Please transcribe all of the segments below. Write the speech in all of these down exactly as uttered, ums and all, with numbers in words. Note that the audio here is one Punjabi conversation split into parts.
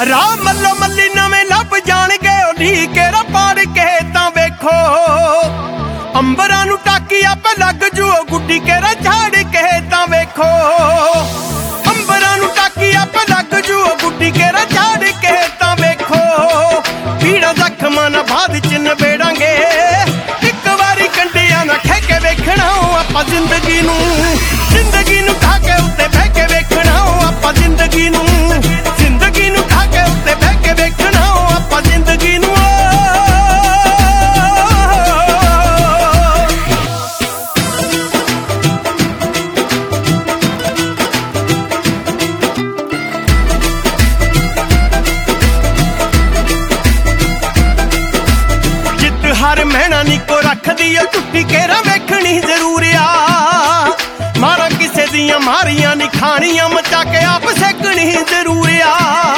ਰਾਹ ਮੱਲੋ ਮੱਲੀ ਨਵੇਂ ਲੱਭ ਜਾਣਗੇ ਓਲੀ ਕੇਰਾ ਪਾੜ ਕੇ ਤਾਂ ਵੇਖੋ ਅੰਬਰਾਂ ਨੂੰ ਟਾਕੀ ਆਪੇ ਲੱਗ ਜੂ ਗੁੱਡੀ ਕੇਰਾ ਝਾੜ ਕੇ ਤਾਂ ਵੇਖੋ ਅੰਬਰਾਂ ਨੂੰ ਟਾਕੀ ਆਪੇ ਲੱਗ ਜੂ ਗੁੱਡੀ ਕੇਰਾ ਝਾੜ ਕੇ ਤਾਂ ਵੇਖੋ ਪੀੜਾ ਜ਼ਖਮਾਂ ਨਾ ਬਾਅਦ ਚ ਨਬੇੜਾਂਗੇ ਇੱਕ ਵਾਰੀ ਕੰਡਿਆਂ ਨਾ ਖਹਿ ਕੇ ਵੇਖਣਾ ਆਪਾਂ ਜ਼ਿੰਦਗੀ ਨੂੰ ਜ਼ਿੰਦਗੀ ਨੂੰ ਖਾ ਕੇ ਉੱਤੇ ਬਹਿ ਕੇ ਵੇਖਣਾ ਆਪਾਂ ਜ਼ਿੰਦਗੀ ਨੂੰ ਜ਼ਿੰਦਗੀ ਨੂੰ ਖਾ ਕੇ ਉੱਤੇ ਬਹਿ ਕੇ ਵੇਖਣਾ ਆਪਾਂ ਜ਼ਿੰਦਗੀ ਨੂੰ ਜਿੱਤ ਹਰ ਮਹਿਣਾ ਨਿੱਕੋ ਰੱਖਦੀ ਓ ਟੁੱਟੀ ਕੇਰਾ ਵੇਖਣੀ ਜ਼ਰੂਰ ਆ ਮਾਰਾਂ ਕਿਸੇ ਦੀਆਂ ਮਾਰੀਆਂ ਨੀ ਖਾਣੀਆਂ ਮਚਾ ਕੇ ਆਪ ਸੇਕਣੀ ਜ਼ਰੂਰ ਆ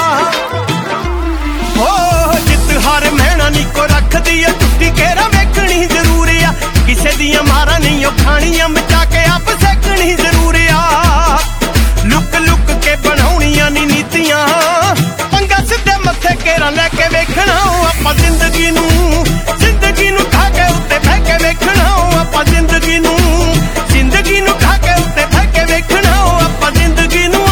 ਹੋ ਜਿੱਤ ਹਰ ਮਹਿਣਾ ਨਿੱਕੋ ਰੱਖਦੀ ਓ ਟੁੱਟੀ ਕੇਰਾ ਵੇਖਣੀ ਜ਼ਰੂਰ ਆ ਕਿਸੇ ਦੀਆਂ ਮਾਰਾਂ ਨਹੀਂ ਓ ਖਾਣੀਆਂ ਮਚਾ ਕੇ ਆਪ ਸੇਕਣੀ ਜ਼ਰੂਰ ਆ ਲੁੱਕ ਲੁੱਕ ਕੇ ਬਣਾਉਣੀਆਂ ਨੀ ਨੀਤੀਆਂ ਪੰਗਾ ਸਿੱਧੇ ਮੱਥੇ ਕੇਰਾ ਲੈ ਕੇ ਵੇਖਣਾ ਆਪਾਂ ਜ਼ਿੰਦਗੀ ਨੂੰ ਜ਼ਿੰਦਗੀ ਨੂੰ ਖਾ ਕੇ ਉੱਤੇ ਬਹਿ ਕੇ ਵੇਖਣਾ ਆਪਾਂ ਜ਼ਿੰਦਗੀ ਨੂੰ ਜ਼ਿੰਦਗੀ ਨੂੰ ਖਾ ਕੇ ਉੱਤੇ ਬਹਿ ਕੇ ਵੇਖਣਾ ਆਪਾਂ ਜ਼ਿੰਦਗੀ ਨੂੰ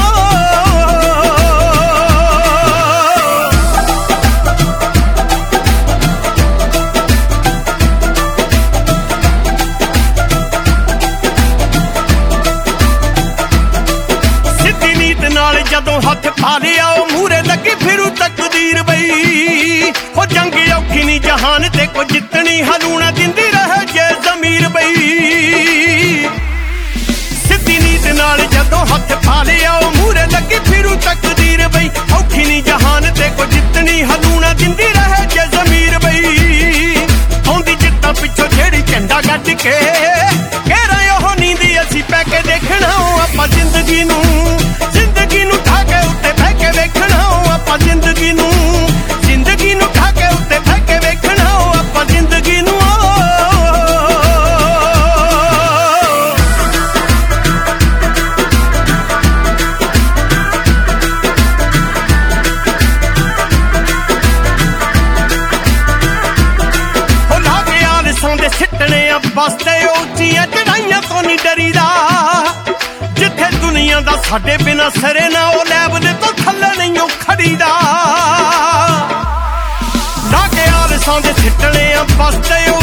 ਸਿੱਧੀ ਨੀਤ ਨਾਲ ਜਦੋਂ ਹੱਥ ਪਾ ਲਿਆ ਉਹ ਮੂਹਰੇ ਲੱਗੀ ਫਿਰੂ ਤਕਦੀਰ ਬਈ ਹੋ ਜੰਗ ਔਖੀ ਨੀ ਜਹਾਨ ਤੇ ਕੋ ਜਿੱਤਣੀ ਹਲੂਣਾ ਦਿੰਦੀ ਰਹੇ ਜੇ ਜ਼ਮੀਰ ਬਈ ਸਿੱਧੀ ਨੀਤ ਨਾਲ ਜਦੋਂ ਹੱਥ ਪਾ ਲਿਆ ਉਹ ਮੂਹਰੇ ਲੱਗੀ ਫਿਰੂ ਤਕਦੀਰ ਬਈ ਔਖੀ ਨੀ ਜਹਾਨ ਤੇ ਕੋ ਜਿੱਤਣੀ ਹਲੂਣਾ ਦਿੰਦੀ ਰਹੇ ਜੇ ਜ਼ਮੀਰ ਬਈ ਆਉਂਦੀ ਜਿੱਤਾਂ ਪਿੱਛੋਂ ਜਿਹੜੀ ਝੰਡਾ ਗੱਡ ਕੇ ਕਹਿਰਾ ਉਹ ਨੀਂਦੀ ਅਸੀਂ ਪੈ ਕੇ ਦੇਖਣਾ ਆਪਾਂ ਜ਼ਿੰਦਗੀ ਨੂੰ ਜ਼ਿੰਦਗੀ ਨੂੰ ਠਾ ਕੇ ਉੱਤੇ ਬਹਿ ਕੇ ਵੇਖਣਾ ਆਪਾਂ ਜ਼ਿੰਦਗੀ ਨੂੰ ਜ਼ਿੰਦਗੀ ਨੂੰ ਠਾ ਕੇ ਉੱਤੇ ਬਹਿ ਕੇ ਵੇਖਣਾ ਆਪਾਂ ਜ਼ਿੰਦਗੀ ਨੂੰ ਹੋ ਲਾ ਕੇ ਆਲਸਾਂ ਦੇ ਸਿੱਟਣੇ ਆ ਬਸਤੇ ਉੱਚੀਆਂ ਚੜਾਈਆਂ ਤੋਂ ਨਹੀਂ ਡਰੀਦਾ ਜਿੱਥੇ ਦੁਨੀਆ ਦਾ ਸਾਡੇ ਬਿਨਾ ਸਰੇ ਨਾ ਉਹ ਲੈਵਲ ਤੋਂ ਥੱਲੇ ਨਹੀਂ ਉਹ ਖੜੀਦਾ ਲਾ ਕੇ ਆਲਸਾਂ ਦੇ ਸਿੱਟਣੇ ਆ ਬਸਤੇ